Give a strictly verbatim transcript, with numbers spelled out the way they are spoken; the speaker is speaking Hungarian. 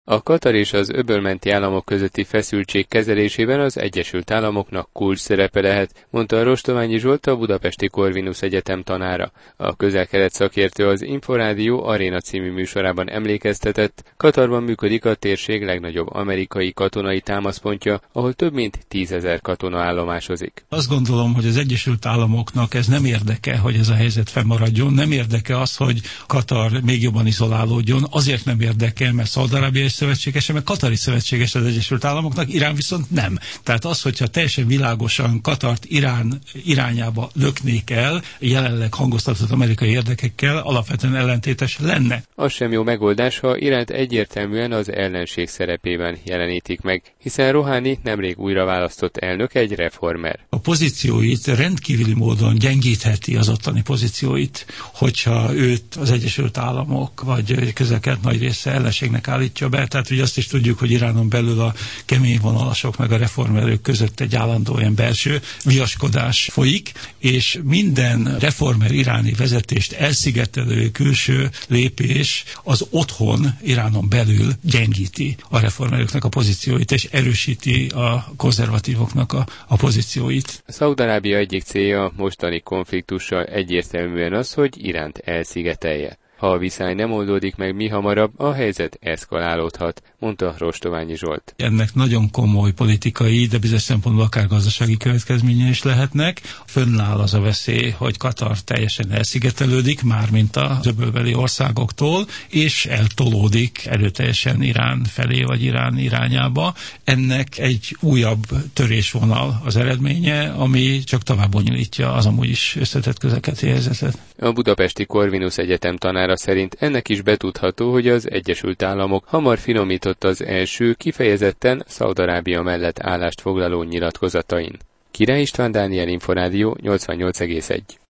A Katar és az öbölmenti államok közötti feszültség kezelésében az Egyesült Államoknak kulcs szerepe lehet, mondta a Rostományi Zsolt, a budapesti Corvinus Egyetem tanára. A Közel-Kelet szakértő az Inforádió Aréna című műsorában emlékeztetett, Katarban működik a térség legnagyobb amerikai katonai támaszpontja, ahol több mint tízezer katona állomásozik. Azt gondolom, hogy az Egyesült Államoknak ez nem érdeke, hogy ez a helyzet fennmaradjon, nem érdeke az, hogy Katar még jobban izolálódjon, azért nem érdeke, mert Szaúd-Arábia szövetségese, meg Katari szövetséges az Egyesült Államoknak, Irán viszont nem. Tehát az, hogyha teljesen világosan Katart Irán irányába löknék el, jelenleg hangoztatott amerikai érdekekkel, alapvetően ellentétes lenne. Az sem jó megoldás, ha Iránt egyértelműen az ellenség szerepében jelenítik meg, hiszen Rohani nemrég újra választott elnök egy reformer. A pozícióit rendkívüli módon gyengítheti, az ottani pozícióit, hogyha őt az Egyesült Államok vagy Közel-Kelet nagy része ellenségnek állítja be. Tehát ugye azt is tudjuk, hogy Iránon belül a kemény vonalasok meg a reformerők között egy állandó ilyen belső viaskodás folyik, és minden reformer iráni vezetést elszigetelő külső lépés az otthon Iránon belül gyengíti a reformerőknek a pozícióit, és erősíti a konzervatívoknak a, a pozícióit. Szaúd-Arábia egyik célja a mostani konfliktussal egyértelműen az, hogy Iránt elszigetelje. Ha a viszály nem oldódik meg mihamarabb, a helyzet eszkalálódhat, mondta Rostományi Zsolt. Ennek nagyon komoly politikai, de bizonyos szempontból akár gazdasági következménye is lehetnek. Fönnáll az a veszély, hogy Katar teljesen elszigetelődik, mármint az öbölbeli országoktól, és eltolódik erőteljesen Irán felé, vagy Irán irányába. Ennek egy újabb törésvonal az eredménye, ami csak tovább bonyolítja az amúgy is összetett közel-keleti helyzetet. A budapesti Corvinus Egyetem tanára szerint ennek is betudható, hogy az Egyesült Államok hamar finomított az első, kifejezetten Szaúd-Arábia mellett állást foglaló nyilatkozatain. Király István, Dániel, Inforádió, nyolcvannyolc egész egy.